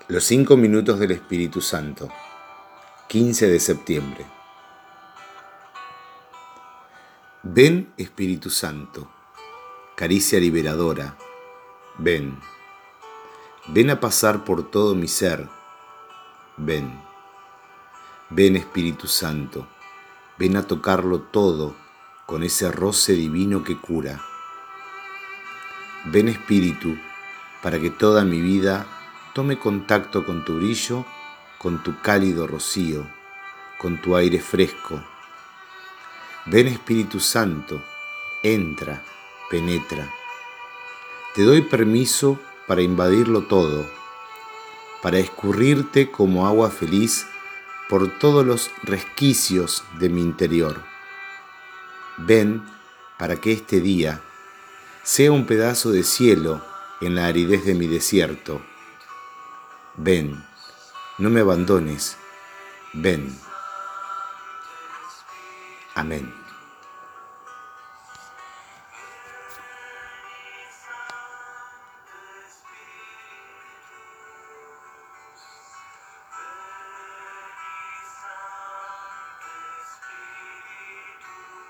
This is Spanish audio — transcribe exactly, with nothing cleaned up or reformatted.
Los cinco minutos del Espíritu Santo, quince de septiembre. Ven, Espíritu Santo, caricia liberadora, ven. Ven a pasar por todo mi ser, ven. Ven, Espíritu Santo, ven a tocarlo todo con ese roce divino que cura. Ven, Espíritu, para que toda mi vida tome contacto con tu brillo, con tu cálido rocío, con tu aire fresco. Ven, Espíritu Santo, entra, penetra. Te doy permiso para invadirlo todo, para escurrirte como agua feliz por todos los resquicios de mi interior. Ven para que este día sea un pedazo de cielo en la aridez de mi desierto. Ven, no me abandones, ven. Amén.